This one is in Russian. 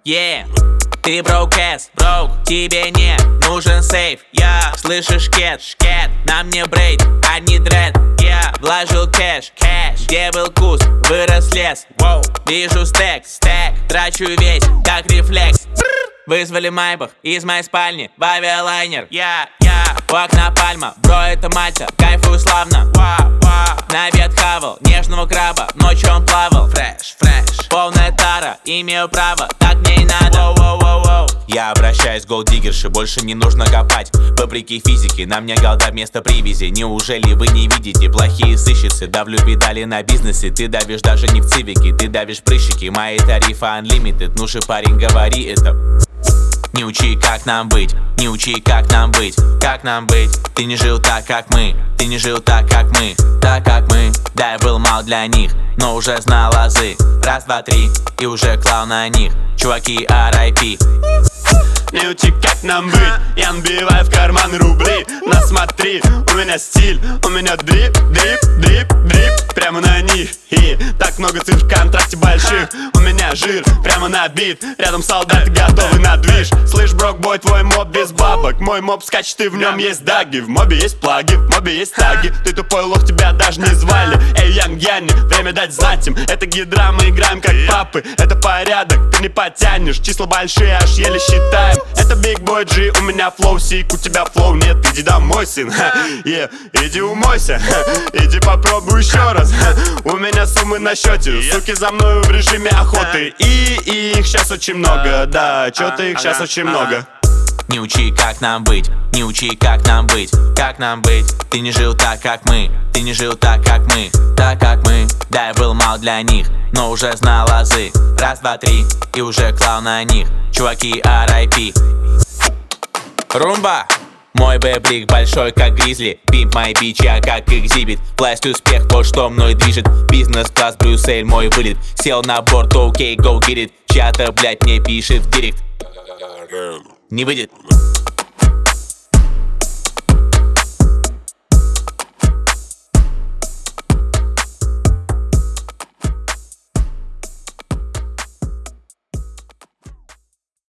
Yeah. Ты broke-ass, тебе не нужен сейф. Я слышишь шкет, на мне брейд, а не дред. Я вложил кэш, где был куст, вырос лес. Вижу стек, трачу весь, как рефлекс. Вызвали майбах из моей спальни в авиалайнер. Я у окна пальма, бро, это Мальта, кайфую славно. На обед хавал нежного краба, ночью он плавал. Фреш, полная тара, имею право, так мне и надо. Я обращаюсь к голддиггерше, больше не нужно копать. Вопреки физике, на мне голда вместо привязи. Неужели вы не видите, плохие сыщицы? Давлю педали на бизнесе, ты давишь даже не в цивике. Ты давишь прыщики, мои тарифы unlimited. Ну же, парень, говори это. Не учи, как нам быть, не учи, как нам быть, как нам быть. Ты не жил так, как мы, ты не жил так, как мы, так, как мы. Да, я был мал для них, но уже знал азы. Раз, два, три, и уже клал на них. Чуваки, R.I.P. Не учи, как нам быть, я набиваю в карман рубли. На смотри, у меня стиль, у меня дрип, прямо на них. И так много цифр в контрасте больших. У меня жир, прямо набит, рядом солдаты готовы на движ. Слышь, брокбой, твой моб без бабок. Мой моб скачет, и в нем есть даги. В мобе есть плаги, в мобе есть таги. Ты тупой лох, тебя даже не звали. Эй, Янг Янни, время дать знать им. Это гидра, мы играем как папы. Это порядок, ты не потянешь. Числа большие, аж еле считаем. Это Big Boy G, у меня флоу сик, у тебя флоу нет, иди домой, сын. Иди умойся, иди попробуй еще раз. У меня суммы на счете, суки за мною в режиме охоты. И их сейчас очень много, да, чё-то их сейчас очень много. Не учи, как нам быть, не учи, как нам быть, как нам быть. Ты не жил так, как мы, ты не жил так, как мы, так, как мы. Да, я был мал для них, но уже знал азы. Раз, два, три, и уже клал на них. Чуваки, R.I.P. Румба! Мой бэблик большой, как гризли. Пимп мои бичи, я как экзибит. Власть, успех, то, что мной движет. Бизнес-класс, Брюссель, мой вылет. Сел на борт, окей, go get it. Чья-то, блять, мне пишет в директ. Не выйдет.